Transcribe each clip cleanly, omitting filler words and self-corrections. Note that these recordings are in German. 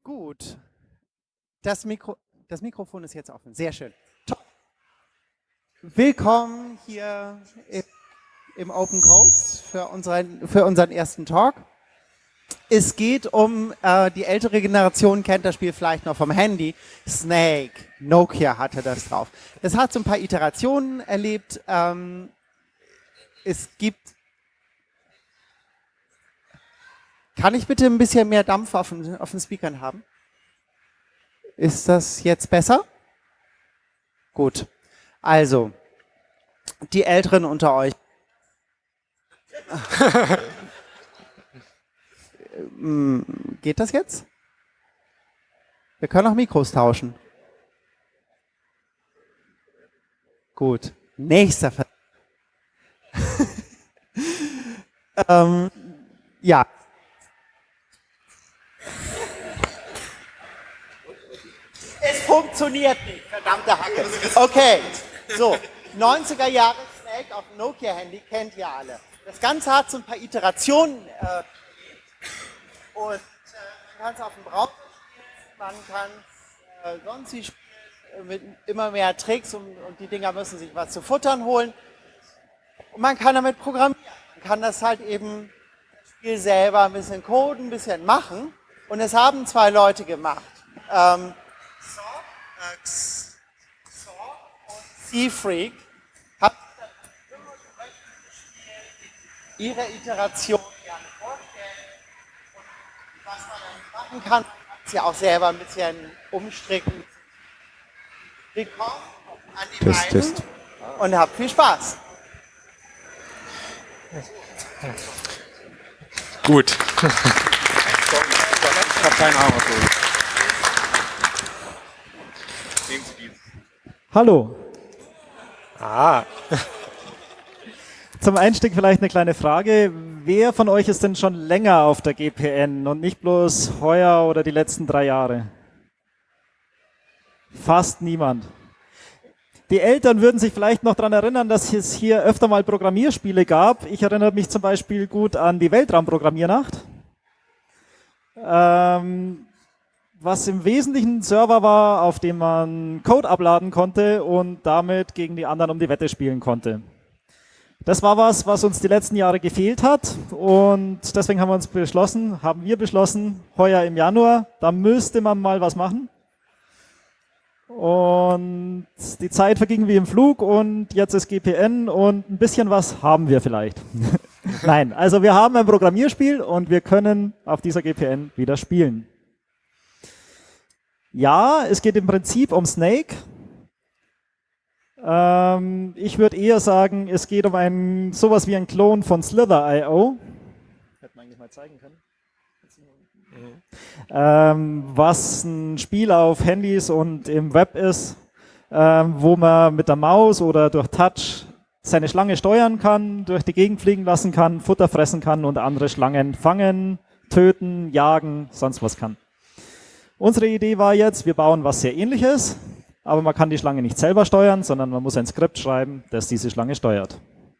Gut. Das Mikrofon ist jetzt offen. Sehr schön. Top. Willkommen hier im Open Codes für unseren ersten Talk. Es geht um, die ältere Generation kennt das Spiel vielleicht noch vom Handy. Snake. Nokia hatte das drauf. Es hat so ein paar Iterationen erlebt. Es gibt... Kann ich bitte ein bisschen mehr Dampf auf den Speakern haben? Ist das jetzt besser? Gut. Also, die Älteren unter euch. Geht das jetzt? Wir können auch Mikros tauschen. Gut. Nächster Fall. Ja. Es funktioniert nicht, verdammte Hacke. Okay, so, 90er Jahre Snake auf dem Nokia-Handy kennt ihr alle. Das Ganze hat so ein paar Iterationen und man kann es auf dem Browser spielen, man kann sonst wie spielen mit immer mehr Tricks und die Dinger müssen sich was zu futtern holen. Und man kann damit programmieren. Man kann das halt eben das Spiel selber ein bisschen coden, ein bisschen machen. Und es haben zwei Leute gemacht. Xor und Seafreak haben ihre Iteration gerne vorstellen und was man dann machen kann, ist ja auch selber ein bisschen umstricken. Willkommen an die beiden und habt viel Spaß. Gut. Ich habe keine Ahnung, was los ist. Hallo. Ah. Zum Einstieg vielleicht eine kleine Frage. Wer von euch ist denn schon länger auf der GPN und nicht bloß heuer oder die letzten 3 Jahre? Fast niemand. Die Eltern würden sich vielleicht noch daran erinnern, dass es hier öfter mal Programmierspiele gab. Ich erinnere mich zum Beispiel gut an die Weltraumprogrammiernacht. Was im Wesentlichen ein Server war, auf dem man Code abladen konnte und damit gegen die anderen um die Wette spielen konnte. Das war was uns die letzten Jahre gefehlt hat und deswegen haben wir beschlossen, heuer im Januar, da müsste man mal was machen. Und die Zeit verging wie im Flug und jetzt ist GPN und ein bisschen was haben wir vielleicht. Nein, also wir haben ein Programmierspiel und wir können auf dieser GPN wieder spielen. Ja, es geht im Prinzip um Snake. Ich würde eher sagen, es geht um sowas wie ein Klon von Slither.io. Hätte man eigentlich mal zeigen können. Was ein Spiel auf Handys und im Web ist, wo man mit der Maus oder durch Touch seine Schlange steuern kann, durch die Gegend fliegen lassen kann, Futter fressen kann und andere Schlangen fangen, töten, jagen, sonst was kann. Unsere Idee war jetzt, wir bauen was sehr Ähnliches, aber man kann die Schlange nicht selber steuern, sondern man muss ein Skript schreiben, das diese Schlange steuert.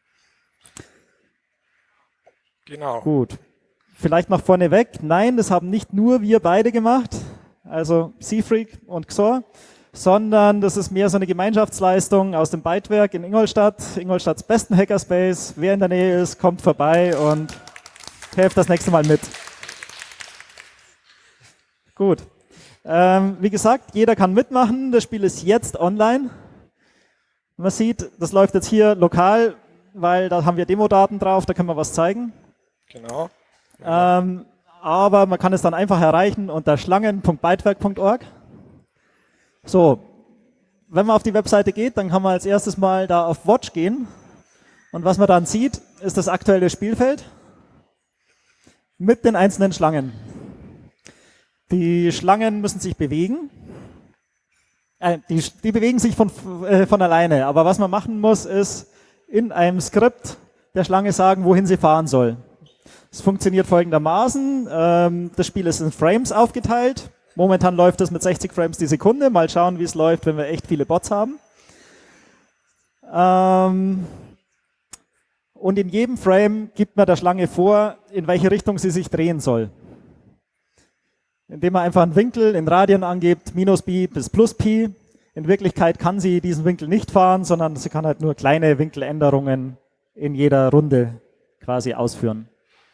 Genau. Gut. Vielleicht noch vorneweg, nein, das haben nicht nur wir beide gemacht, also Seafreak und Xor, sondern das ist mehr so eine Gemeinschaftsleistung aus dem Bytewerk in Ingolstadts besten Hackerspace. Wer in der Nähe ist, kommt vorbei und helft das nächste Mal mit. Gut. Wie gesagt, jeder kann mitmachen. Das Spiel ist jetzt online. Man sieht, das läuft jetzt hier lokal, weil da haben wir Demodaten drauf, da können wir was zeigen. Genau. Aber man kann es dann einfach erreichen unter schlangen.bytewerk.org. So, wenn man auf die Webseite geht, dann kann man als erstes mal da auf Watch gehen. Und was man dann sieht, ist das aktuelle Spielfeld mit den einzelnen Schlangen. Die Schlangen müssen sich bewegen. Die bewegen sich von alleine. Aber was man machen muss, ist in einem Skript der Schlange sagen, wohin sie fahren soll. Es funktioniert folgendermaßen. Das Spiel ist in Frames aufgeteilt. Momentan läuft es mit 60 Frames die Sekunde. Mal schauen, wie es läuft, wenn wir echt viele Bots haben. Und in jedem Frame gibt man der Schlange vor, in welche Richtung sie sich drehen soll. indem man einfach einen Winkel in Radien angibt, minus Pi bis plus Pi. In Wirklichkeit kann sie diesen Winkel nicht fahren, sondern sie kann halt nur kleine Winkeländerungen in jeder Runde quasi ausführen.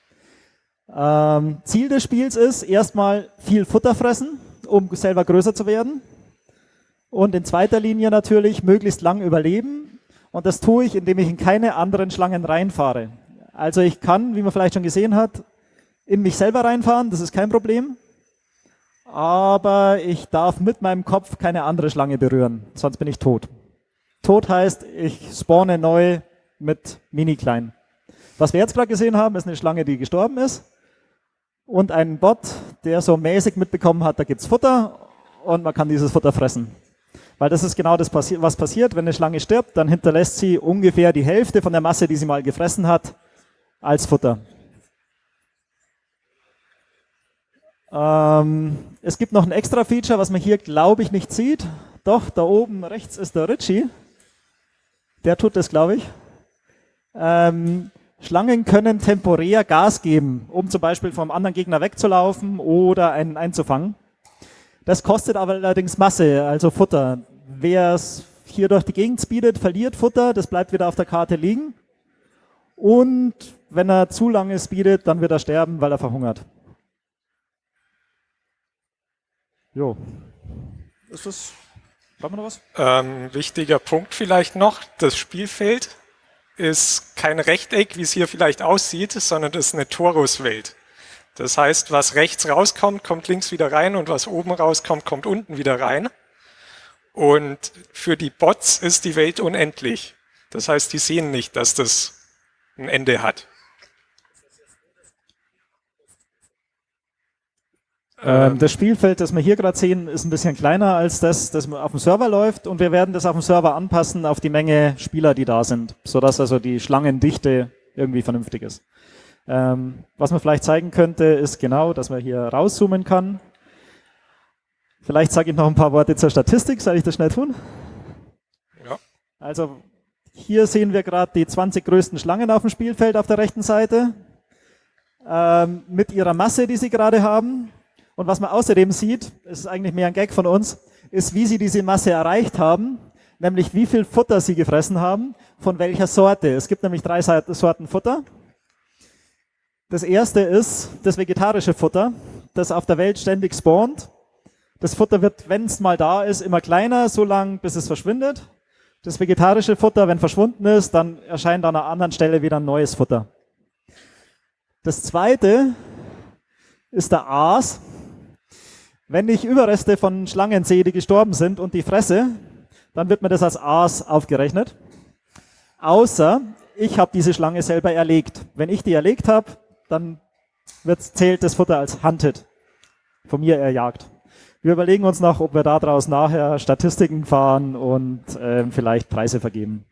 Ziel des Spiels ist erstmal viel Futter fressen, um selber größer zu werden. Und in zweiter Linie natürlich möglichst lang überleben. Und das tue ich, indem ich in keine anderen Schlangen reinfahre. Also ich kann, wie man vielleicht schon gesehen hat, in mich selber reinfahren, das ist kein Problem. Aber ich darf mit meinem Kopf keine andere Schlange berühren, sonst bin ich tot. Tot heißt, ich spawne neu mit mini-klein. Was wir jetzt gerade gesehen haben, ist eine Schlange, die gestorben ist. Und ein Bot, der so mäßig mitbekommen hat, da gibt's Futter und man kann dieses Futter fressen. Weil das ist genau das, was passiert, wenn eine Schlange stirbt, dann hinterlässt sie ungefähr die Hälfte von der Masse, die sie mal gefressen hat, als Futter. Es gibt noch ein extra Feature, was man hier, glaube ich, nicht sieht. Doch, da oben rechts ist der Richie. Der tut das, glaube ich. Schlangen können temporär Gas geben, um zum Beispiel vom anderen Gegner wegzulaufen oder einen einzufangen. Das kostet aber allerdings Masse, also Futter. Wer es hier durch die Gegend speedet, verliert Futter, das bleibt wieder auf der Karte liegen. Und wenn er zu lange speedet, dann wird er sterben, weil er verhungert. Jo. Ist das... Brauchen wir noch was? Wichtiger Punkt vielleicht noch, das Spielfeld ist kein Rechteck, wie es hier vielleicht aussieht, sondern das ist eine Toruswelt. Das heißt, was rechts rauskommt, kommt links wieder rein und was oben rauskommt, kommt unten wieder rein. Und für die Bots ist die Welt unendlich. Das heißt, die sehen nicht, dass das ein Ende hat. Das Spielfeld, das wir hier gerade sehen, ist ein bisschen kleiner als das auf dem Server läuft und wir werden das auf dem Server anpassen auf die Menge Spieler, die da sind, sodass also die Schlangendichte irgendwie vernünftig ist. Was man vielleicht zeigen könnte, ist genau, dass man hier rauszoomen kann. Vielleicht sage ich noch ein paar Worte zur Statistik, soll ich das schnell tun? Ja. Also hier sehen wir gerade die 20 größten Schlangen auf dem Spielfeld auf der rechten Seite mit ihrer Masse, die sie gerade haben. Und was man außerdem sieht, ist eigentlich mehr ein Gag von uns, ist, wie sie diese Masse erreicht haben, nämlich wie viel Futter sie gefressen haben, von welcher Sorte. Es gibt nämlich 3 Sorten Futter. Das erste ist das vegetarische Futter, das auf der Welt ständig spawnt. Das Futter wird, wenn es mal da ist, immer kleiner, so lange, bis es verschwindet. Das vegetarische Futter, wenn verschwunden ist, dann erscheint an einer anderen Stelle wieder ein neues Futter. Das zweite ist der Aas. Wenn ich Überreste von Schlangen sehe, die gestorben sind und die fresse, dann wird mir das als Aas aufgerechnet. Außer ich habe diese Schlange selber erlegt. Wenn ich die erlegt habe, dann zählt das Futter als hunted, von mir erjagt. Wir überlegen uns noch, ob wir daraus nachher Statistiken fahren und vielleicht Preise vergeben.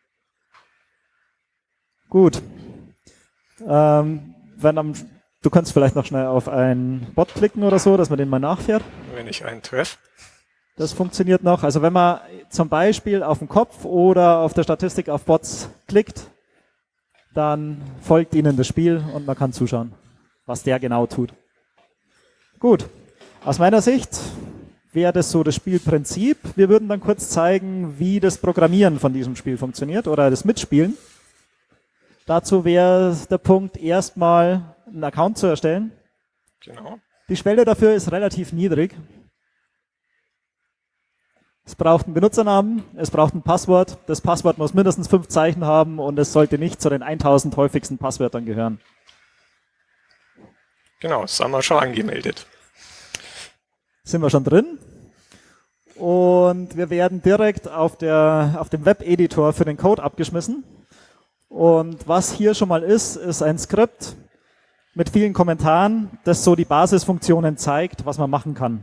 Gut. Du kannst vielleicht noch schnell auf einen Bot klicken oder so, dass man den mal nachfährt. Wenn ich einen treffe. Das funktioniert noch. Also wenn man zum Beispiel auf den Kopf oder auf der Statistik auf Bots klickt, dann folgt ihnen das Spiel und man kann zuschauen, was der genau tut. Gut. Aus meiner Sicht wäre das so das Spielprinzip. Wir würden dann kurz zeigen, wie das Programmieren von diesem Spiel funktioniert oder das Mitspielen. Dazu wäre der Punkt, erstmal einen Account zu erstellen. Genau. Die Schwelle dafür ist relativ niedrig. Es braucht einen Benutzernamen, es braucht ein Passwort. Das Passwort muss mindestens 5 Zeichen haben und es sollte nicht zu den 1000 häufigsten Passwörtern gehören. Genau, das haben wir schon angemeldet. Sind wir schon drin. Und wir werden direkt auf dem Web-Editor für den Code abgeschmissen. Und was hier schon mal ist ein Skript mit vielen Kommentaren, das so die Basisfunktionen zeigt, was man machen kann.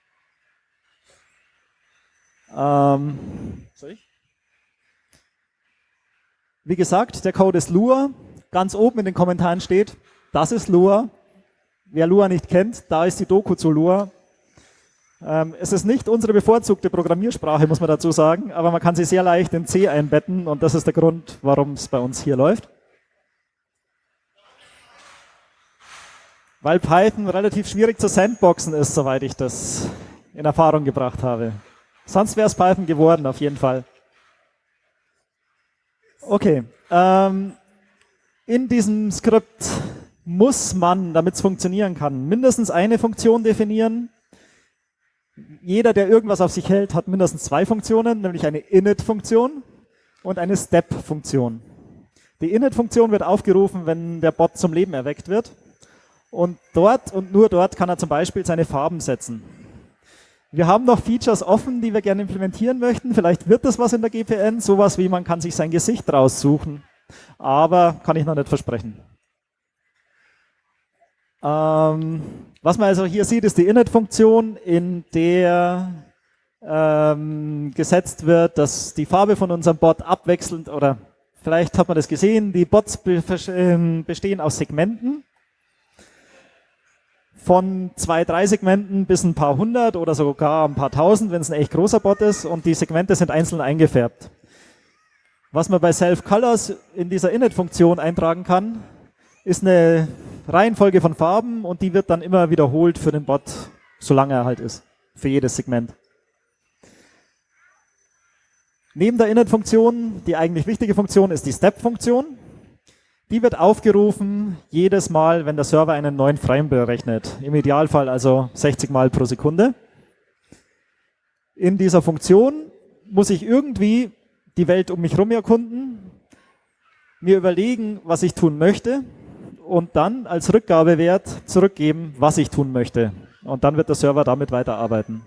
Wie gesagt, der Code ist Lua. Ganz oben in den Kommentaren steht, das ist Lua. Wer Lua nicht kennt, da ist die Doku zu Lua. Es ist nicht unsere bevorzugte Programmiersprache, muss man dazu sagen, aber man kann sie sehr leicht in C einbetten und das ist der Grund, warum es bei uns hier läuft. Weil Python relativ schwierig zu sandboxen ist, soweit ich das in Erfahrung gebracht habe. Sonst wäre es Python geworden, auf jeden Fall. Okay. In diesem Skript muss man, damit es funktionieren kann, mindestens eine Funktion definieren. Jeder, der irgendwas auf sich hält, hat mindestens zwei Funktionen, nämlich eine init-Funktion und eine step-Funktion. Die init-Funktion wird aufgerufen, wenn der Bot zum Leben erweckt wird. Und dort und nur dort kann er zum Beispiel seine Farben setzen. Wir haben noch Features offen, die wir gerne implementieren möchten. Vielleicht wird das was in der GPN, sowas wie man kann sich sein Gesicht raussuchen. Aber kann ich noch nicht versprechen. Was man also hier sieht, ist die init-Funktion, in der gesetzt wird, dass die Farbe von unserem Bot abwechselnd, oder vielleicht hat man das gesehen, die Bots bestehen aus Segmenten. Von 2, 3 Segmenten bis ein paar hundert oder sogar ein paar tausend, wenn es ein echt großer Bot ist, und die Segmente sind einzeln eingefärbt. Was man bei Self-Colors in dieser init-Funktion eintragen kann, ist eine Reihenfolge von Farben und die wird dann immer wiederholt für den Bot, solange er halt ist, für jedes Segment. Neben der init-Funktion, die eigentlich wichtige Funktion, ist die Step-Funktion. Die wird aufgerufen jedes Mal, wenn der Server einen neuen Frame berechnet. Im Idealfall also 60 Mal pro Sekunde. In dieser Funktion muss ich irgendwie die Welt um mich herum erkunden, mir überlegen, was ich tun möchte und dann als Rückgabewert zurückgeben, was ich tun möchte. Und dann wird der Server damit weiterarbeiten.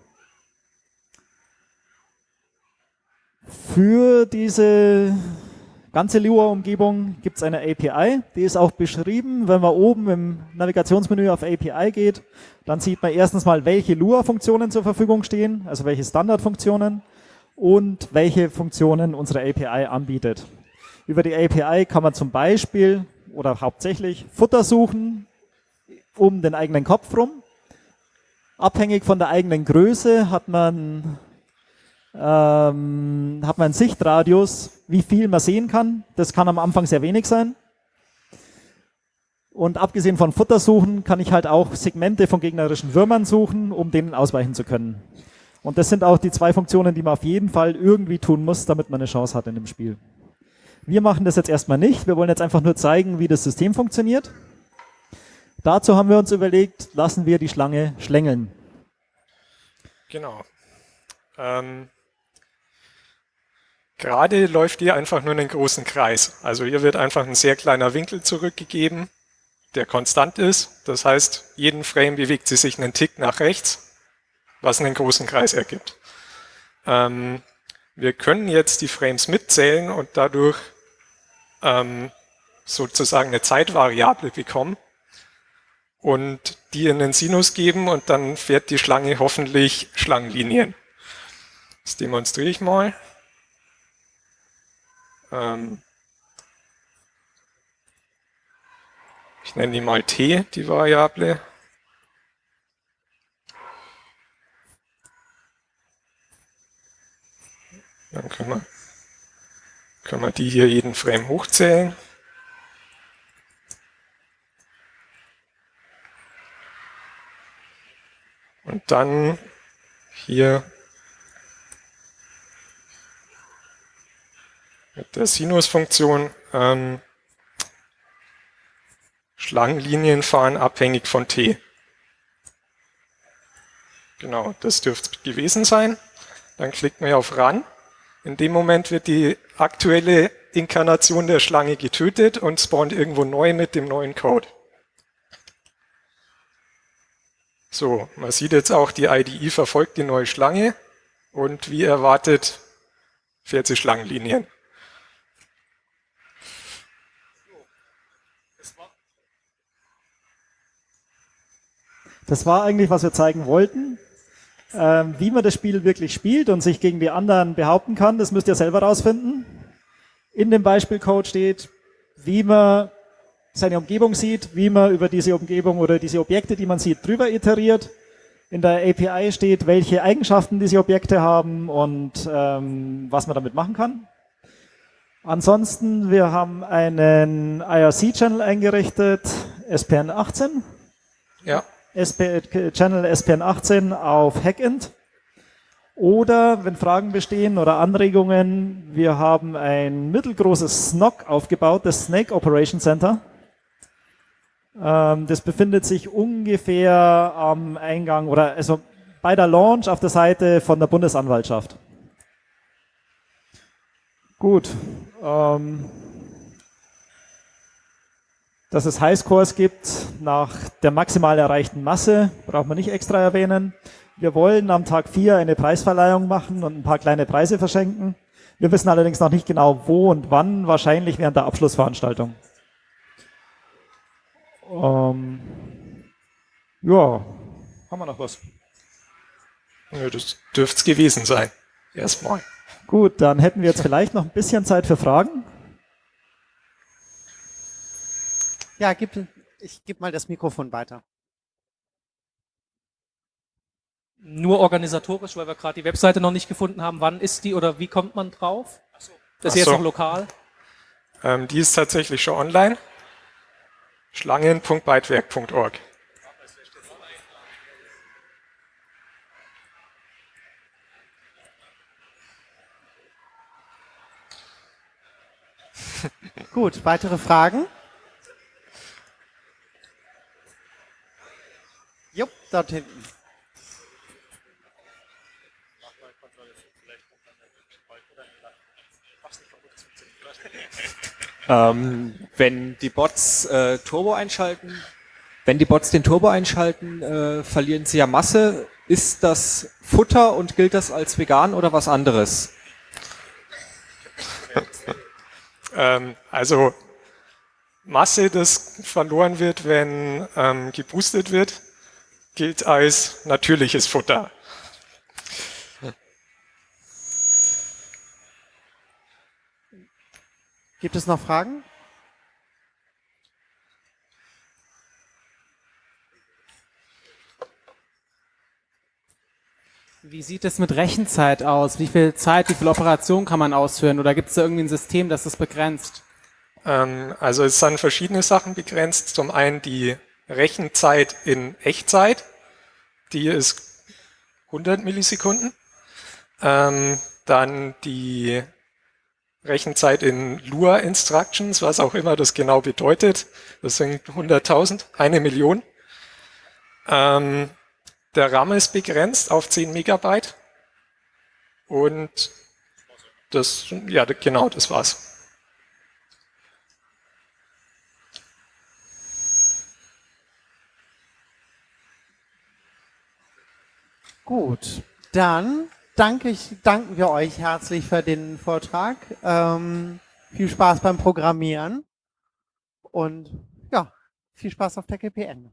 Für diese ganze Lua-Umgebung gibt es eine API, die ist auch beschrieben. Wenn man oben im Navigationsmenü auf API geht, dann sieht man erstens mal, welche Lua-Funktionen zur Verfügung stehen, also welche Standardfunktionen und welche Funktionen unsere API anbietet. Über die API kann man zum Beispiel oder hauptsächlich Futter suchen um den eigenen Kopf rum. Abhängig von der eigenen Größe hat man einen Sichtradius, wie viel man sehen kann. Das kann am Anfang sehr wenig sein. Und abgesehen von Futtersuchen kann ich halt auch Segmente von gegnerischen Würmern suchen, um denen ausweichen zu können. Und das sind auch die zwei Funktionen, die man auf jeden Fall irgendwie tun muss, damit man eine Chance hat in dem Spiel. Wir machen das jetzt erstmal nicht. Wir wollen jetzt einfach nur zeigen, wie das System funktioniert. Dazu haben wir uns überlegt, lassen wir die Schlange schlängeln. Genau. Gerade läuft hier einfach nur einen großen Kreis. Also hier wird einfach ein sehr kleiner Winkel zurückgegeben, der konstant ist. Das heißt, jeden Frame bewegt sie sich einen Tick nach rechts, was einen großen Kreis ergibt. Wir können jetzt die Frames mitzählen und dadurch sozusagen eine Zeitvariable bekommen und die in den Sinus geben und dann fährt die Schlange hoffentlich Schlangenlinien. Das demonstriere ich mal. Ich nenne die mal t, die Variable. Dann können wir die hier jeden Frame hochzählen. Und dann hier mit der Sinusfunktion Schlangenlinien fahren abhängig von t. Genau, das dürfte gewesen sein. Dann klickt man auf Run. In dem Moment wird die aktuelle Inkarnation der Schlange getötet und spawnt irgendwo neu mit dem neuen Code. So, man sieht jetzt auch, die IDE verfolgt die neue Schlange und wie erwartet fährt sie Schlangenlinien. Das war eigentlich, was wir zeigen wollten. Wie man das Spiel wirklich spielt und sich gegen die anderen behaupten kann, das müsst ihr selber rausfinden. In dem Beispielcode steht, wie man seine Umgebung sieht, wie man über diese Umgebung oder diese Objekte, die man sieht, drüber iteriert. In der API steht, welche Eigenschaften diese Objekte haben und was man damit machen kann. Ansonsten, wir haben einen IRC-Channel eingerichtet, SPN 18. Ja. Channel SPN18 auf Hackint. Oder wenn Fragen bestehen oder Anregungen, wir haben ein mittelgroßes SNOC aufgebaut, das Snake Operation Center. Das befindet sich ungefähr am Eingang oder also bei der Launch auf der Seite von der Bundesanwaltschaft. Gut. Dass es Highscores gibt nach der maximal erreichten Masse, braucht man nicht extra erwähnen. Wir wollen am Tag 4 eine Preisverleihung machen und ein paar kleine Preise verschenken. Wir wissen allerdings noch nicht genau wo und wann, wahrscheinlich während der Abschlussveranstaltung. Ja, haben wir noch was? Ja, das dürfte es gewesen sein. Erstmal. Gut, dann hätten wir jetzt vielleicht noch ein bisschen Zeit für Fragen. Ja, ich gebe mal das Mikrofon weiter. Nur organisatorisch, weil wir gerade die Webseite noch nicht gefunden haben. Wann ist die oder wie kommt man drauf? Das ist jetzt noch lokal. Die ist tatsächlich schon online. Schlangen.bytewerk.org. Gut, weitere Fragen? Jupp, dort hinten. Wenn die Bots wenn die Bots den Turbo einschalten, verlieren sie ja Masse. Ist das Futter und gilt das als vegan oder was anderes? Also Masse, das verloren wird, wenn geboostet wird, gilt als natürliches Futter. Gibt es noch Fragen? Wie sieht es mit Rechenzeit aus? Wie viel Zeit, wie viel Operation kann man ausführen? Oder gibt es da irgendwie ein System, das das begrenzt? Also es sind verschiedene Sachen begrenzt. Zum einen die Rechenzeit in Echtzeit, die ist 100 Millisekunden. Dann die Rechenzeit in Lua Instructions, was auch immer das genau bedeutet. Das sind 100.000, 1 Million. Der RAM ist begrenzt auf 10 Megabyte. Und das, ja, genau, das war's. Gut, dann danken wir euch herzlich für den Vortrag. Viel Spaß beim Programmieren und ja, viel Spaß auf der GPN.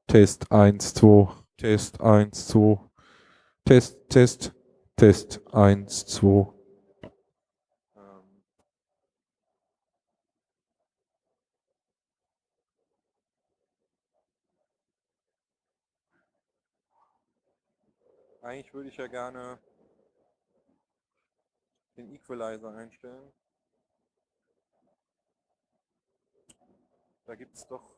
Test 1, 2, Test 1, 2, Test 1, 2. Eigentlich würde ich ja gerne den Equalizer einstellen. Da gibt es doch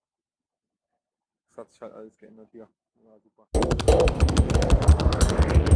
das hat sich halt alles geändert hier. Ja, super.